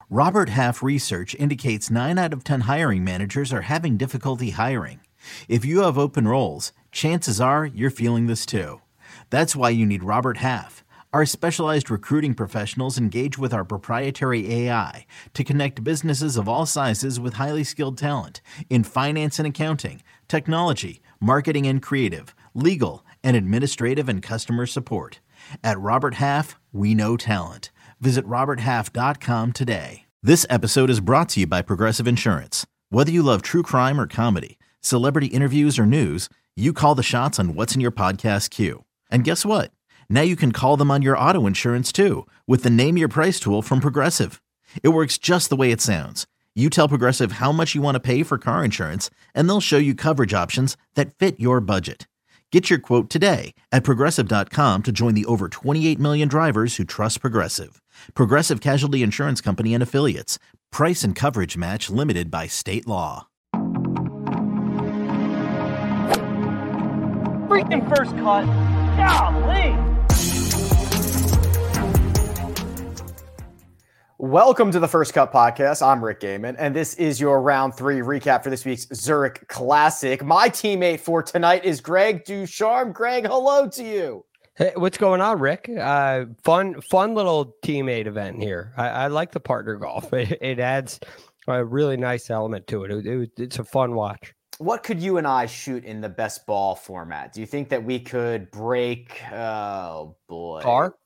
Robert Half research indicates 9 out of 10 hiring managers are having difficulty hiring. If you have open roles, chances are you're feeling this too. That's why you need Robert Half. Our specialized recruiting professionals engage with our proprietary AI to connect businesses of all sizes with highly skilled talent in finance and accounting, technology, marketing and creative, legal, and administrative and customer support. At Robert Half, we know talent. Visit roberthalf.com today. This episode is brought to you by Progressive Insurance. Whether you love true crime or comedy, celebrity interviews or news, you call the shots on what's in your podcast queue. And guess what? Now you can call them on your auto insurance too with the Name Your Price tool from Progressive. It works just the way it sounds. You tell Progressive how much you want to pay for car insurance, and they'll show you coverage options that fit your budget. Get your quote today at Progressive.com to join the over 28 million drivers who trust Progressive. Progressive Casualty Insurance Company and Affiliates. Price and coverage match limited by state law. Freaking first cut. Golly. Welcome to the First Cut Podcast. I'm Rick Gehman, and this is your round 3 recap for this week's Zurich Classic. My teammate for tonight is Greg Ducharme. Greg, hello to you. Hey, what's going on, Rick? Fun little teammate event here. I like the partner golf. It adds a really nice element to it. It's a fun watch. What could you and I shoot in the best ball format? Do you think that we could break? Oh boy, par.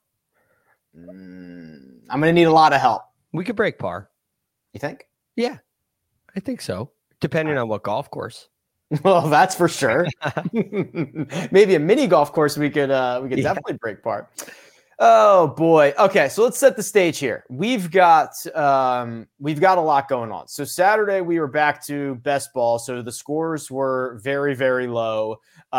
I'm going to need a lot of help. We could break par. You think? Yeah, I think so. Depending on what golf course. Well, that's for sure. Maybe a mini golf course we could definitely break par. Oh boy. Okay, so let's set the stage here. We've got a lot going on. So Saturday we were back to best ball. So the scores were very, very low.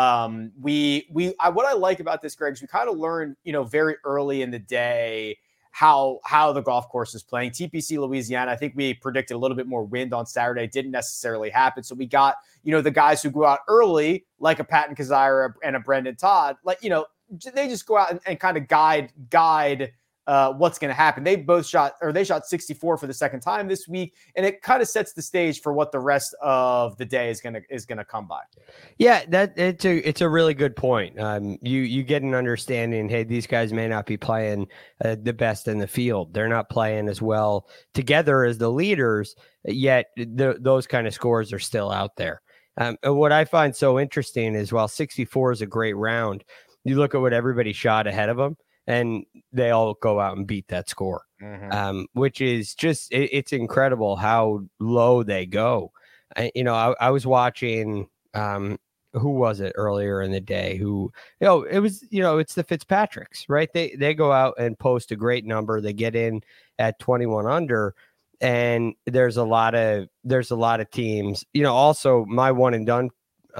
What I like about this, Greg, is we kind of learned, very early in the day how the golf course is playing. TPC Louisiana, I think we predicted a little bit more wind on Saturday. Didn't necessarily happen. So we got, the guys who go out early, like a Patton Kizzire and a Brendan Todd, they just go out and kind of guide what's going to happen. They shot 64 for the second time this week, and it kind of sets the stage for what the rest of the day is going to come by. Yeah, it's a really good point. You get an understanding. Hey, these guys may not be playing the best in the field. They're not playing as well together as the leaders, yet those kind of scores are still out there. And what I find so interesting is while 64 is a great round, you look at what everybody shot ahead of them, and they all go out and beat that score, which is just, it's incredible how low they go. I was watching, who was it earlier in the day it's the Fitzpatricks, right? They go out and post a great number. They get in at 21 under, and there's a lot of teams, also my one and done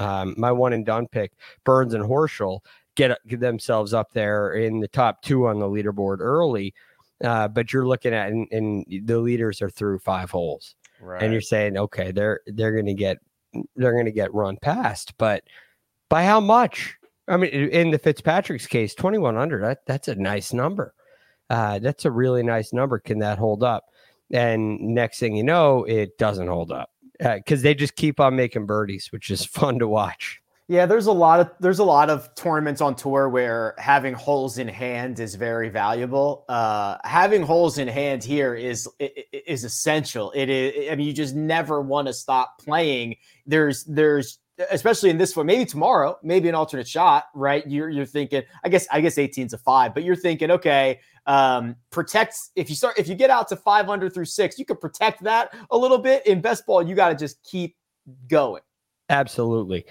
pick, Burns and Horschel, get themselves up there in the top 2 on the leaderboard early. But you're looking at, and the leaders are through 5 holes, right? And you're saying, okay, they're going to get run past, but by how much? I mean, in the Fitzpatrick's case, 21 under, that's a nice number. That's a really nice number. Can that hold up? And next thing you know, it doesn't hold up because they just keep on making birdies, which is fun to watch. Yeah, there's a lot of tournaments on tour where having holes in hand is very valuable. Having holes in hand here is essential. It is. I mean, you just never want to stop playing. There's especially in this one, maybe tomorrow, maybe an alternate shot, right? You're thinking, I guess 18's a 5, but you're thinking, okay, protect. If you get out to 5 under through 6, you can protect that a little bit. In best ball, you got to just keep going. Absolutely.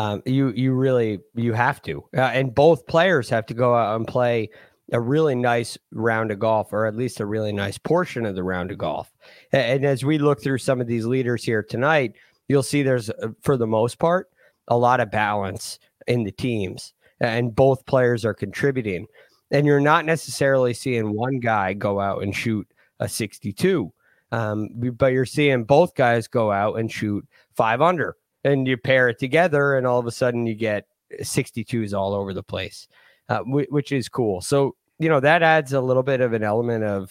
You have to, and both players have to go out and play a really nice round of golf, or at least a really nice portion of the round of golf. And as we look through some of these leaders here tonight, you'll see there's, for the most part, a lot of balance in the teams, and both players are contributing. And you're not necessarily seeing one guy go out and shoot a 62, but you're seeing both guys go out and shoot 5 under. And you pair it together, and all of a sudden you get 62s all over the place, which is cool. So, that adds a little bit of an element of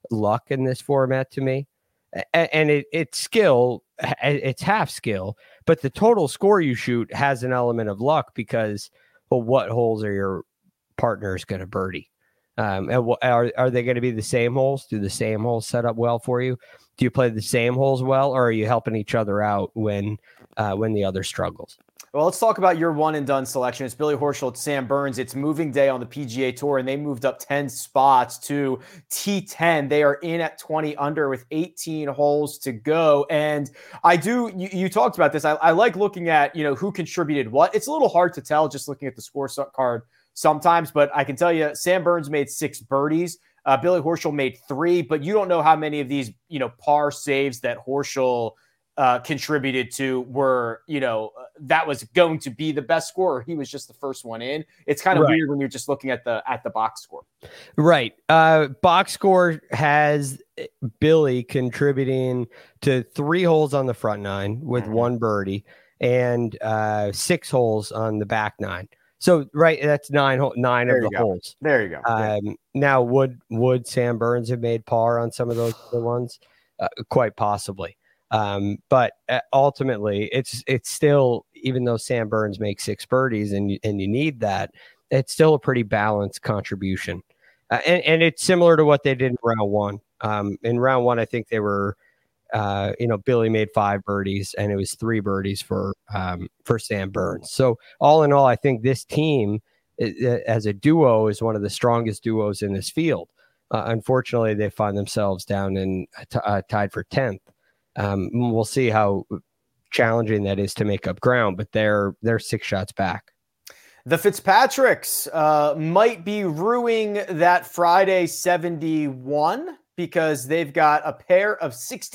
luck in this format to me. And it's skill, it's half skill, but the total score you shoot has an element of luck because, well, what holes are your partners going to birdie? And are they going to be the same holes? Do the same holes set up well for you? Do you play the same holes well, or are you helping each other out when the other struggles? Well, let's talk about your one and done selection. It's Billy Horschel, it's Sam Burns. It's moving day on the PGA Tour, and they moved up 10 spots to T10. They are in at 20 under with 18 holes to go. And you talked about this. I like looking at, who contributed what. It's a little hard to tell just looking at the scorecard sometimes, but I can tell you Sam Burns made 6 birdies. Billy Horschel made 3, but you don't know how many of these, par saves that Horschel contributed to were, that was going to be the best score, or he was just the first one in. It's kind of weird when you're just looking at the box score. Right. Box score has Billy contributing to 3 holes on the front 9 with 1 birdie and 6 holes on the back 9. So, right, that's 9 of the holes. There you go. Now, would Sam Burns have made par on some of those other ones? Quite possibly. But ultimately, it's still, even though Sam Burns makes 6 birdies and you need that, it's still a pretty balanced contribution. And it's similar to what they did in round 1. In round 1, I think they were, Billy made 5 birdies and it was 3 birdies for Sam Burns. So all in all, I think this team as a duo is one of the strongest duos in this field. Unfortunately, they find themselves down in tied for 10th. We'll see how challenging that is to make up ground, but they're 6 shots back. The Fitzpatricks might be ruining that Friday 71 because they've got a pair of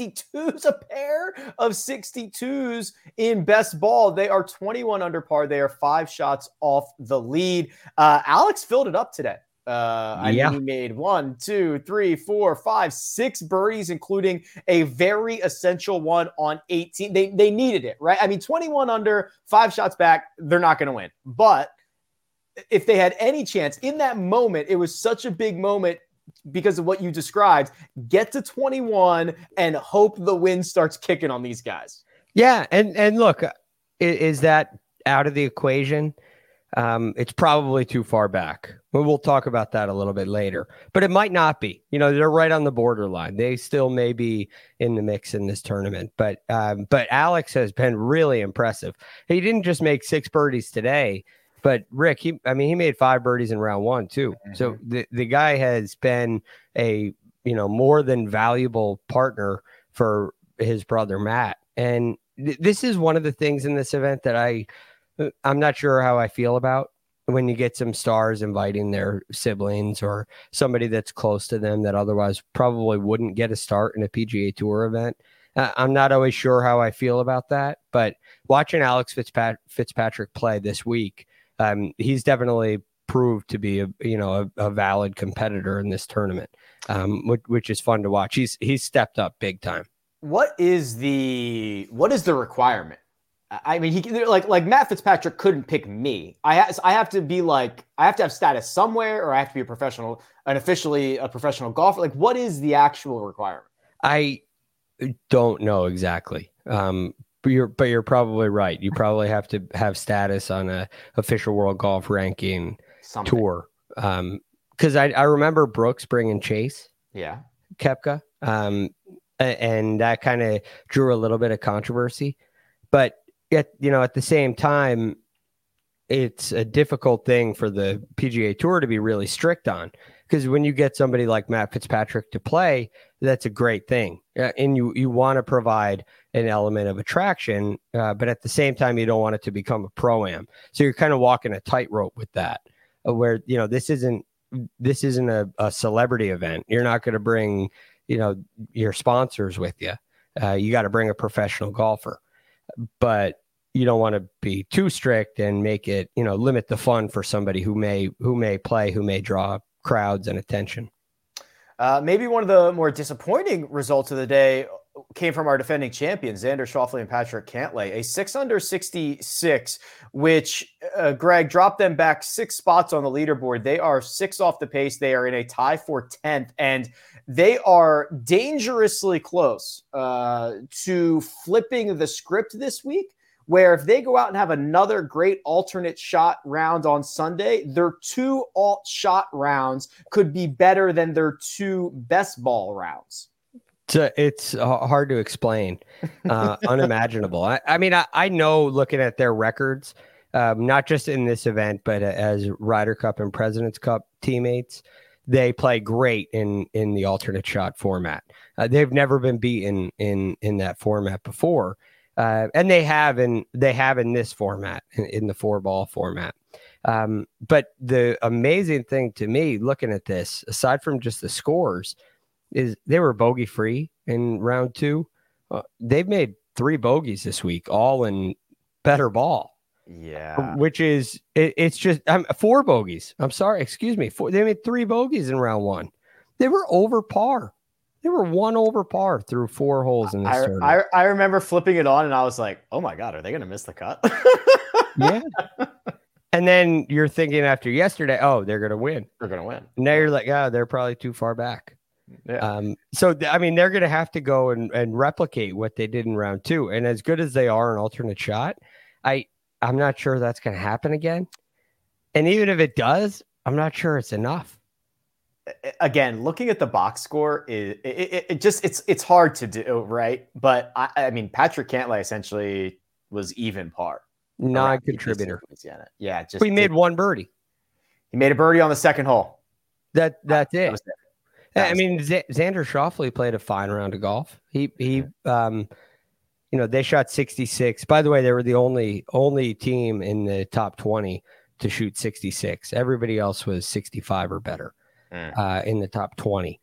62s in best ball. They are 21 under par. They are 5 shots off the lead. Alex filled it up today. He made 1, 2, 3, 4, 5, 6 birdies, including a very essential one on 18. They needed it, right? I mean, 21 under, 5 shots back, they're not going to win. But if they had any chance in that moment, it was such a big moment because of what you described. Get to 21 and hope the wind starts kicking on these guys. Yeah, and look, is that out of the equation? It's probably too far back. We'll talk about that a little bit later, but it might not be. They're right on the borderline. They still may be in the mix in this tournament, but Alex has been really impressive. He didn't just make 6 birdies today, but Rick, he made 5 birdies in round 1 too. Mm-hmm. So the guy has been a, more than valuable partner for his brother, Matt. And this is one of the things in this event that I'm not sure how I feel about when you get some stars inviting their siblings or somebody that's close to them that otherwise probably wouldn't get a start in a PGA Tour event. I'm not always sure how I feel about that, but watching Alex Fitzpatrick play this week, he's definitely proved to be a valid competitor in this tournament, which is fun to watch. He's stepped up big time. What is the requirement? I mean, he like Matt Fitzpatrick couldn't pick me. I have to have status somewhere, or I have to be officially a professional golfer. Like, what is the actual requirement? I don't know exactly. But you're probably right. You probably have to have status on a official world golf ranking tour. Because I remember Brooks bringing Chase. Yeah. Koepka. And that kind of drew a little bit of controversy, but at the same time, it's a difficult thing for the PGA Tour to be really strict on, because when you get somebody like Matt Fitzpatrick to play, that's a great thing. And you want to provide an element of attraction, but at the same time, you don't want it to become a pro-am. So you're kind of walking a tightrope with that, where, this isn't a celebrity event. You're not going to bring, your sponsors with you. You got to bring a professional golfer. But you don't want to be too strict and make it, limit the fun for somebody who may play, who may draw crowds and attention. Maybe one of the more disappointing results of the day, came from our defending champions, Xander Schauffele and Patrick Cantlay, a 6 under 66, which Greg dropped them back 6 spots on the leaderboard. They are 6 off the pace. They are in a tie for 10th, and they are dangerously close to flipping the script this week, where if they go out and have another great alternate shot round on Sunday, their 2 alt shot rounds could be better than their 2 best ball rounds. It's hard to explain, unimaginable. I know, looking at their records, not just in this event, but as Ryder Cup and President's Cup teammates, they play great in the alternate shot format. They've never been beaten in that format before, and they have in this format, in the 4-ball format. But the amazing thing to me, looking at this, aside from just the scores, is they were bogey free in round 2. They've made 3 bogeys this week, all in better ball. Yeah, which is it's just 4 bogeys. I'm sorry, excuse me. They made 3 bogeys in round 1. They were over par. They were 1 over par through 4 holes in this tournament. I remember flipping it on, and I was like, "Oh my god, are they going to miss the cut?" Yeah. And then you're thinking after yesterday, oh, they're going to win. They're going to win. Now you're like, they're probably too far back. Yeah. So they're going to have to go and replicate what they did in round 2. And as good as they are an alternate shot, I'm not sure that's going to happen again. And even if it does, I'm not sure it's enough. Again, looking at the box score, it's hard to do, right? But I mean, Patrick Cantlay essentially was even par. Non-contributor. Yeah, he made 1 birdie. He made a birdie on the second hole. That's it. That was it. Xander Schauffele played a fine round of golf. He they shot 66. By the way, they were the only team in the top 20 to shoot 66. Everybody else was 65 or better in the top 20.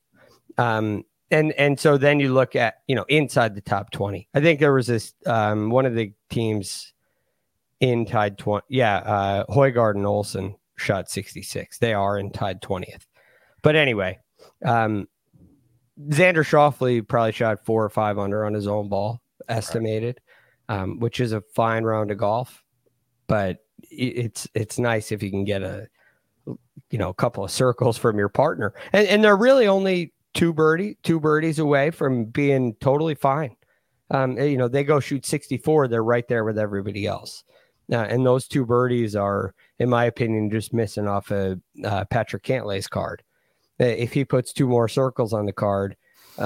And so then you look at, inside the top 20. I think there was this one of the teams in tied 20. Yeah, Højgaard and Olsen shot 66. They are in tied 20th. But anyway, Xander Schauffele probably shot 4 or 5 under on his own ball, estimated, which is a fine round of golf. But it's nice if you can get a couple of circles from your partner, and they're really only two birdies away from being totally fine. They go shoot 64, they're right there with everybody else. And those 2 birdies are, in my opinion, just missing off of Patrick Cantlay's card. If he puts 2 more circles on the card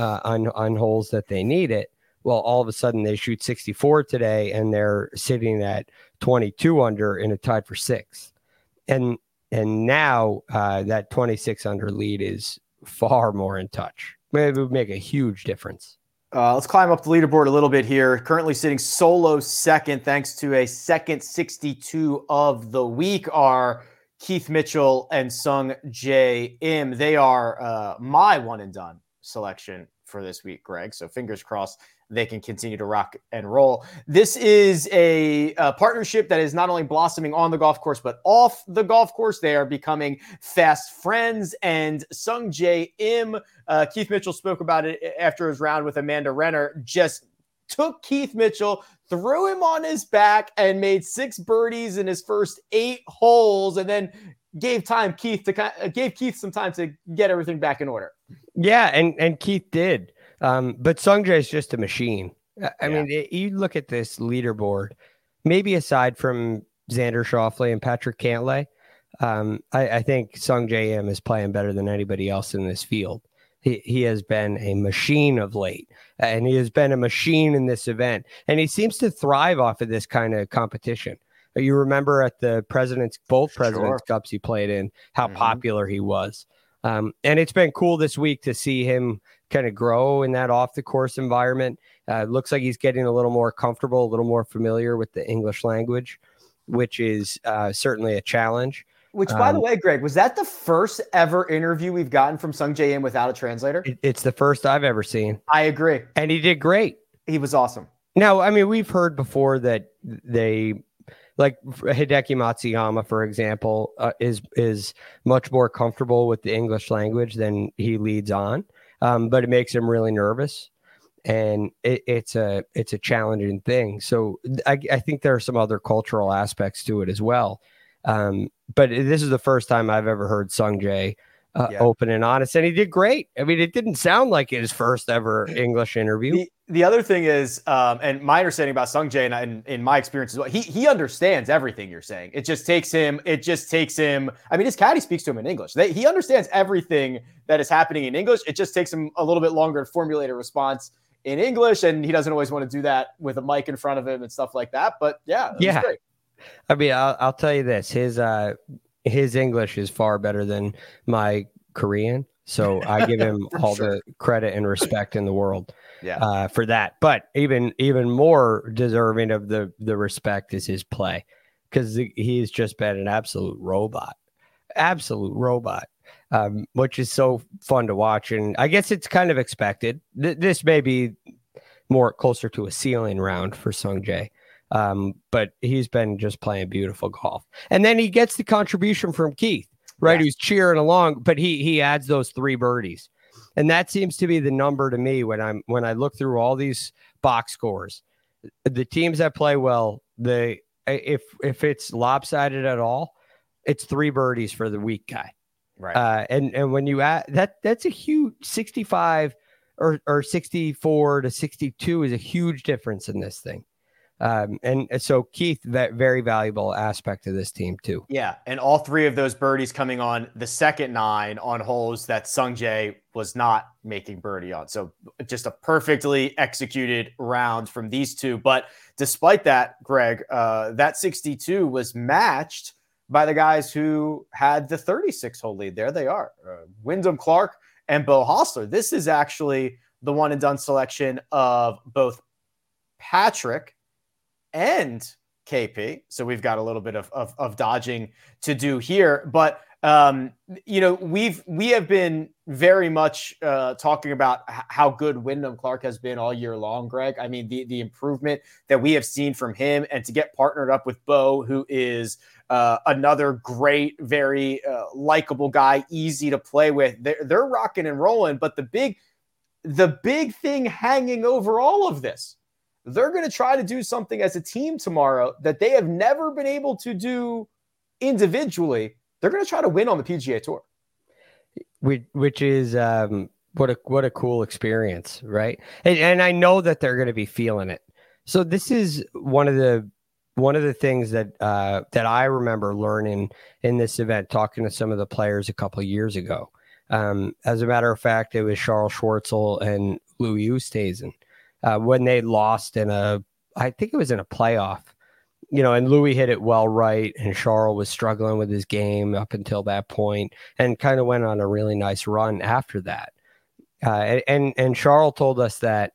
on holes that they need it, well, all of a sudden they shoot 64 today, and they're sitting at 22 under in a tied for 6th. And now that 26 under lead is far more in touch. It would make a huge difference. Let's climb up the leaderboard a little bit here. Currently sitting solo second, thanks to a second 62 of the week, are Keith Mitchell and Sung Jae Im. They are my one and done selection for this week, Greg. So fingers crossed they can continue to rock and roll. This is a partnership that is not only blossoming on the golf course, but off the golf course. They are becoming fast friends. And Sung Jae Im, Keith Mitchell spoke about it after his round with Amanda Renner, just took Keith Mitchell, threw him on his back, and made 6 birdies in his first 8 holes, and then gave Keith some time to get everything back in order. Yeah, and Keith did. But Sung Jae is just a machine. I mean, you look at this leaderboard, maybe aside from Xander Schauffele and Patrick Cantlay, I think Sung Jae Im is playing better than anybody else in this field. He has been a machine of late, and he has been a machine in this event, and he seems to thrive off of this kind of competition. You remember at the President's Cups he played in, how popular he was. And it's been cool this week to see him kind of grow in that off the course environment. Looks like he's getting a little more comfortable, a little more familiar with the English language, which is certainly a challenge. Which, by the way, Greg, was that the first ever interview we've gotten from Sung Jae Im without a translator? It's the first I've ever seen. I agree. And he did great. He was awesome. Now, I mean, we've heard before that they, like Hideki Matsuyama, for example, is much more comfortable with the English language than he leads on, but it makes him really nervous. and it's a challenging thing. So I think there are some other cultural aspects to it as well. But this is the first time I've ever heard Sungjae open and honest, and he did great. I mean, it didn't sound like his first ever English interview. The other thing is, and my understanding about Sungjae and in my experience as well, he understands everything you're saying. It just takes him. I mean, his caddy speaks to him in English. He understands everything that is happening in English. It just takes him a little bit longer to formulate a response in English, and he doesn't always want to do that with a mic in front of him and stuff like that. But yeah. Great. I mean, I'll tell you this: his English is far better than my Korean, so I give him all the credit and respect in the world for that. But even more deserving of the respect is his play, because he's just been an absolute robot, which is so fun to watch. And I guess it's kind of expected. This may be more closer to a ceiling round for Sungjae. But he's been just playing beautiful golf. And then he gets the contribution from Keith, right? Who's cheering along, but he adds those 3 birdies. And that seems to be the number to me when I look through all these box scores. The teams that play well, if it's lopsided at all, it's 3 birdies for the weak guy. Right. And when you add that's a huge 65 or 64 to 62 is a huge difference in this thing. And so Keith, that very valuable aspect of this team too. Yeah, and all 3 of those birdies coming on the second 9 on holes that Sungjae was not making birdie on. So just a perfectly executed round from these 2. But despite that, Greg, that 62 was matched by the guys who had the 36-hole lead. There they are, Wyndham Clark and Beau Hossler. This is actually the one and done selection of both Patrick and KP. So we've got a little bit of dodging to do here. But, we have been very much talking about how good Wyndham Clark has been all year long, Greg. I mean, the improvement that we have seen from him, and to get partnered up with Beau, who is another great, very likable guy, easy to play with. They're rocking and rolling. But the big thing hanging over all of this, they're going to try to do something as a team tomorrow that they have never been able to do individually. They're going to try to win on the PGA Tour, which is what a cool experience, right? And I know that they're going to be feeling it. So this is one of the things that I remember learning in this event, talking to some of the players a couple of years ago. As a matter of fact, it was Charles Schwartzel and Louis Oosthuizen. When they lost I think it was in a playoff, and Louis hit it well right, and Charles was struggling with his game up until that point, and kind of went on a really nice run after that. And Charles told us that,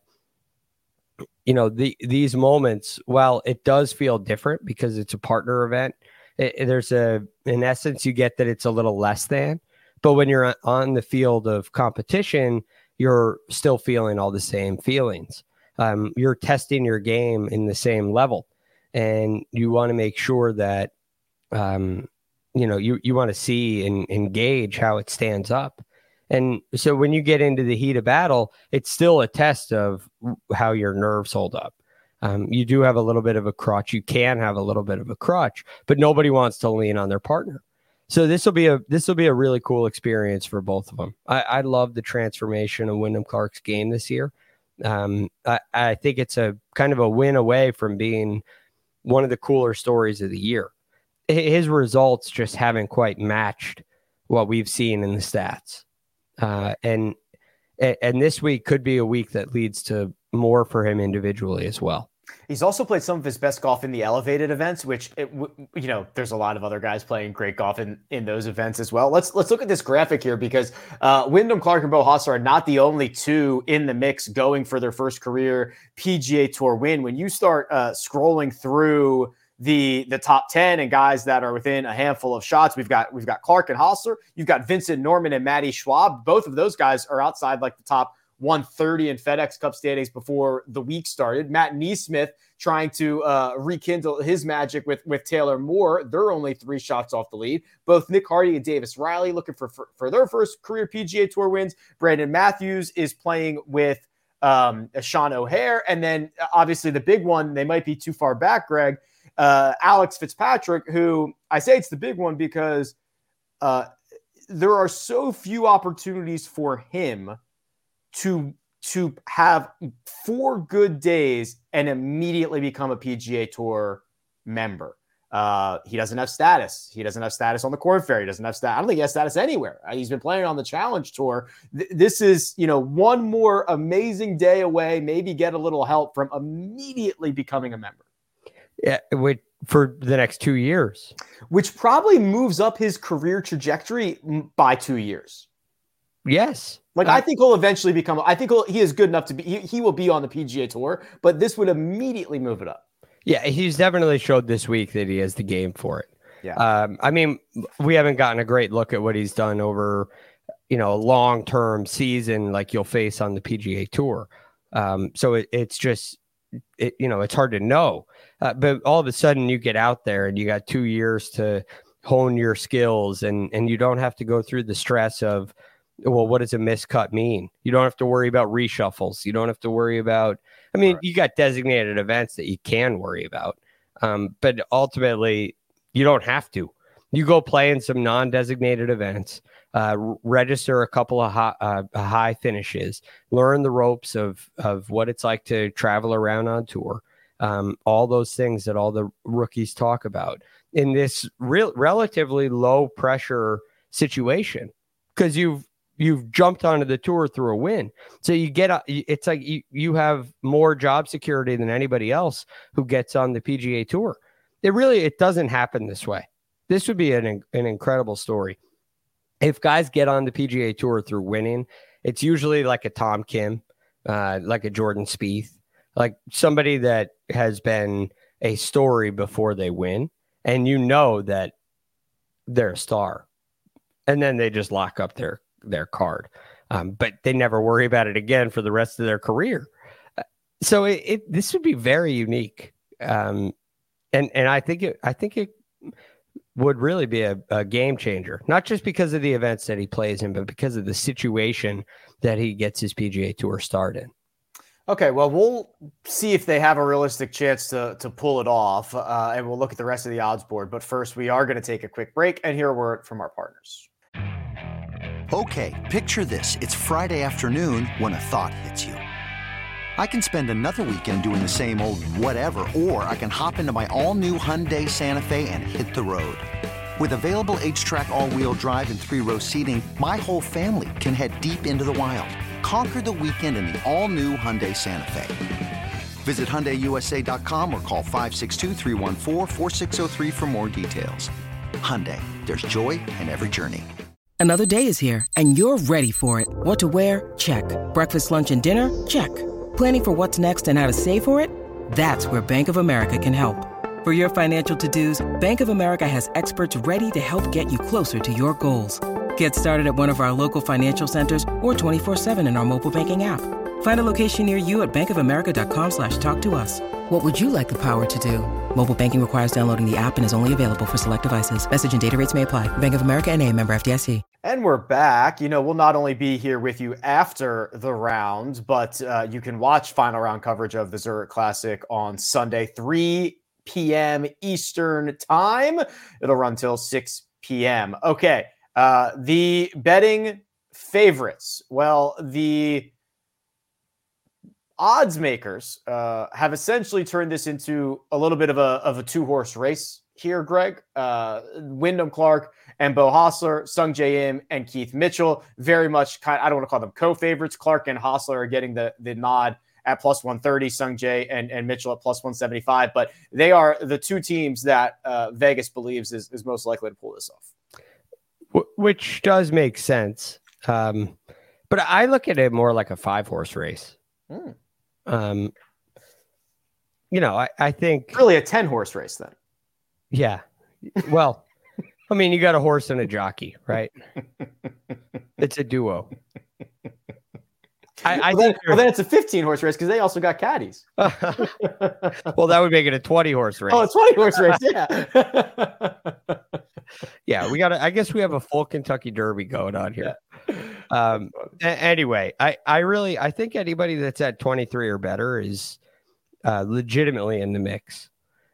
these moments, while it does feel different because it's a partner event, in essence, you get that it's a little less than, but when you're on the field of competition, you're still feeling all the same feelings. You're testing your game in the same level, and you want to make sure that, you want to see and engage how it stands up. And so when you get into the heat of battle, it's still a test of how your nerves hold up. You do have a little bit of a crutch. You can have a little bit of a crutch, but nobody wants to lean on their partner. So this will be a really cool experience for both of them. I love the transformation of Wyndham Clark's game this year. I think it's a kind of a win away from being one of the cooler stories of the year. His results just haven't quite matched what we've seen in the stats. And this week could be a week that leads to more for him individually as well. He's also played some of his best golf in the elevated events, which, there's a lot of other guys playing great golf in those events as well. Let's look at this graphic here, because Wyndham Clark and Beau Hossler are not the only 2 in the mix going for their first career PGA Tour win. When you start scrolling through the top 10 and guys that are within a handful of shots, we've got Clark and Hossler. You've got Vincent Norman and Matty Schwab. Both of those guys are outside like the top 130 in FedEx Cup standings before the week started. Matt Neesmith trying to rekindle his magic with Taylor Moore. They're only 3 shots off the lead. Both Nick Hardy and Davis Riley looking for their first career PGA Tour wins. Brandon Matthews is playing with Sean O'Hare. And then obviously the big one, they might be too far back, Greg, Alex Fitzpatrick, who I say it's the big one because there are so few opportunities for him to have 4 good days and immediately become a PGA Tour member. He doesn't have status. He doesn't have status on the Korn Ferry. He doesn't have status. I don't think he has status anywhere. He's been playing on the Challenge Tour. This is, one more amazing day away, maybe get a little help from immediately becoming a member. Yeah, for the next 2 years. Which probably moves up his career trajectory by 2 years. Yes. I think he'll eventually he is good enough to be, he will be on the PGA Tour, but this would immediately move it up. Yeah, he's definitely showed this week that he has the game for it. Yeah. We haven't gotten a great look at what he's done over, a long-term season like you'll face on the PGA Tour. So it's just, it's hard to know. But all of a sudden you get out there and you got 2 years to hone your skills and you don't have to go through the stress of, well, what does a miscut mean? You don't have to worry about reshuffles. You don't have to worry about, you got designated events that you can worry about. But ultimately you don't have to. You go play in some non-designated events, register a couple of high finishes, learn the ropes of what it's like to travel around on tour. All those things that all the rookies talk about in this relatively low pressure situation, because you've jumped onto the tour through a win. So it's like you have more job security than anybody else who gets on the PGA Tour. It doesn't happen this way. This would be an incredible story. If guys get on the PGA Tour through winning, it's usually like a Tom Kim, like a Jordan Spieth, like somebody that has been a story before they win, and that they're a star, and then they just lock up their card, but they never worry about it again for the rest of their career. So this would be very unique, and I think it would really be a game changer, not just because of the events that he plays in, but because of the situation that he gets his PGA Tour start in. Okay, well, we'll see if they have a realistic chance to pull it off, and we'll look at the rest of the odds board. But first, we are going to take a quick break and hear a word from our partners. Okay, picture this. It's Friday afternoon when a thought hits you. I can spend another weekend doing the same old whatever, or I can hop into my all-new Hyundai Santa Fe and hit the road. With available H-Track all-wheel drive and 3-row seating, my whole family can head deep into the wild. Conquer the weekend in the all-new Hyundai Santa Fe. Visit HyundaiUSA.com or call 562-314-4603 for more details. Hyundai, there's joy in every journey. Another day is here, and you're ready for it. What to wear? Check. Breakfast, lunch, and dinner? Check. Planning for what's next and how to save for it? That's where Bank of America can help. For your financial to-dos, Bank of America has experts ready to help get you closer to your goals. Get started at one of our local financial centers or 24/7 in our mobile banking app. Find a location near you at bankofamerica.com/talktous. What would you like the power to do? Mobile banking requires downloading the app and is only available for select devices. Message and data rates may apply. Bank of America NA, member FDIC. And we're back. We'll not only be here with you after the round, but you can watch final round coverage of the Zurich Classic on Sunday, 3 p.m. Eastern time. It'll run till 6 p.m. Okay. The betting favorites. Well, the odds makers have essentially turned this into a little bit of a 2-horse race here, Greg. Wyndham Clark and Beau Hossler, Sung Jae Im and Keith Mitchell, very much I don't want to call them co-favorites. Clark and Hossler are getting the nod at plus 130, Sung Jae and Mitchell at plus 175, but they are the two teams that Vegas believes is most likely to pull this off. Which does make sense. But I look at it more like a 5-horse race. I think really a 10-horse race then. Yeah. Well, you got a horse and a jockey, right? It's a duo. I think then it's a 15-horse race because they also got caddies. Well, that would make it a 20-horse race. Oh, a 20-horse race, yeah. Yeah, I guess we have a full Kentucky Derby going on here. Anyway, I think anybody that's at 23 or better is legitimately in the mix.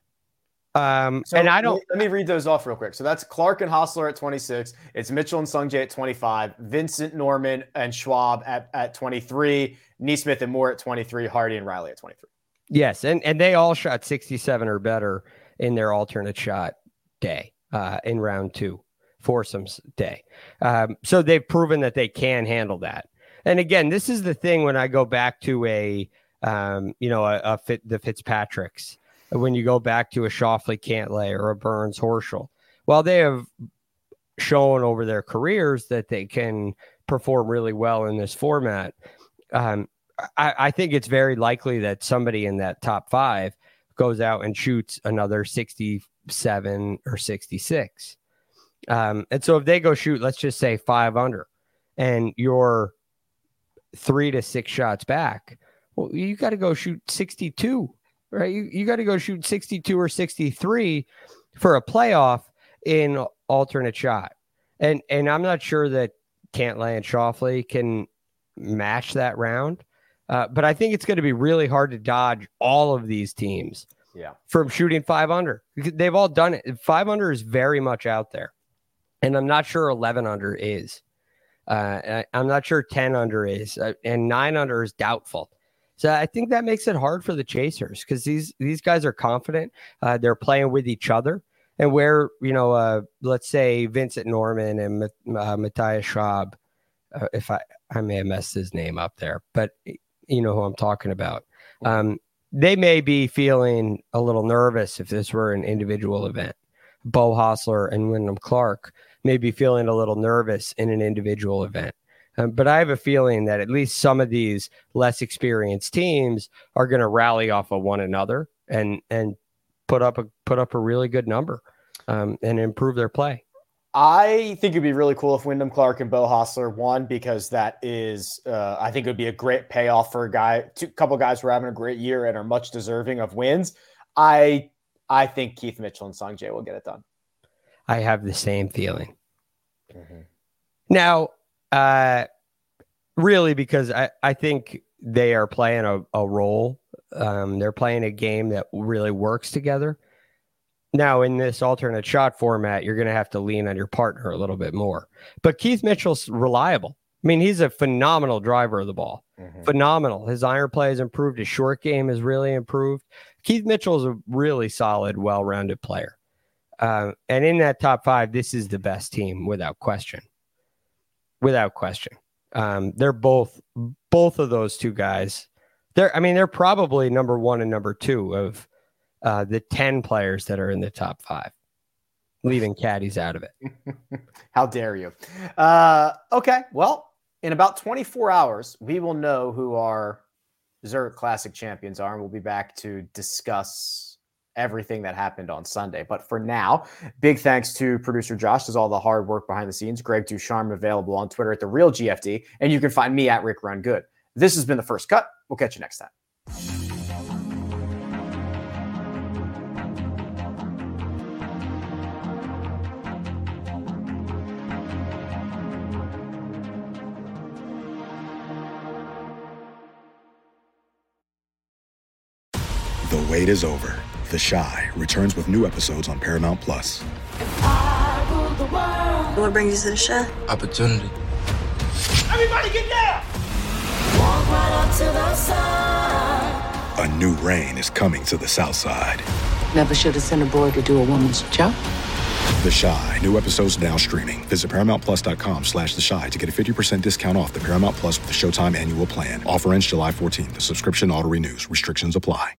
And I don't. Let me read those off real quick. So that's Clark and Hostler at 26. It's Mitchell and Sungjae at 25. Vincent, Norman, and Schwab at 23. Neesmith and Moore at 23. Hardy and Riley at 23. Yes, and they all shot 67 or better in their alternate shot day in round 2, foursomes day. So they've proven that they can handle that. And again, this is the thing when I go back to the Fitzpatricks. When you go back to a Schauffele Cantlay or a Burns Horschel, well, they have shown over their careers that they can perform really well in this format. I think it's very likely that somebody in that top 5 goes out and shoots another 67 or 66. And so if they go shoot, let's just say 5 under, and you're 3 to 6 shots back, well, you got to go shoot 62. Right, you got to go shoot 62 or 63 for a playoff in alternate shot, and I'm not sure that Cantlay and Schauffele can match that round, but I think it's going to be really hard to dodge all of these teams from shooting 5 under. They've all done it. 5 under is very much out there, and I'm not sure 11 under is. I'm not sure 10 under is, and 9 under is doubtful. So I think that makes it hard for the chasers because these guys are confident. They're playing with each other. And where, let's say Vincent Norman and Matthias Schwab, if I may have messed his name up there, but you know who I'm talking about. They may be feeling a little nervous if this were an individual event. Bo Hostler and Wyndham Clark may be feeling a little nervous in an individual event. But I have a feeling that at least some of these less experienced teams are going to rally off of one another and put up a really good number and improve their play. I think it'd be really cool if Wyndham Clark and Bo Hostler won, because that is, I think it would be a great payoff for a couple guys who are having a great year and are much deserving of wins. I think Keith Mitchell and Sungjae will get it done. I have the same feeling. Mm-hmm. Now, really, because I think they are playing a role. They're playing a game that really works together. Now, in this alternate shot format, you're going to have to lean on your partner a little bit more. But Keith Mitchell's reliable. I mean, he's a phenomenal driver of the ball. Mm-hmm. Phenomenal. His iron play has improved. His short game has really improved. Keith Mitchell is a really solid, well-rounded player. And in that top 5, this is the best team without question. Without question. They're both of those two guys. They're probably number 1 and number 2 of the 10 players that are in the top 5, leaving caddies out of it. How dare you? Okay. Well, in about 24 hours, we will know who our Zurich Classic champions are, and we'll be back to discuss everything that happened on Sunday. But for now, big thanks to producer Josh, does all the hard work behind the scenes. Greg Ducharme, available on Twitter at @TheRealGFD, and you can find me at Rick Run Good. This has been The First Cut. We'll catch you next time. The wait is over. The Chi returns with new episodes on Paramount+. What brings you to the Chi? Opportunity. Everybody get down! Walk right up to the side. A new reign is coming to the South Side. Never should have sent a boy to do a woman's job. The Chi. New episodes now streaming. Visit ParamountPlus.com/The Chi to get a 50% discount off the Paramount Plus with the Showtime annual plan. Offer ends July 14th. The subscription auto-renews. Restrictions apply.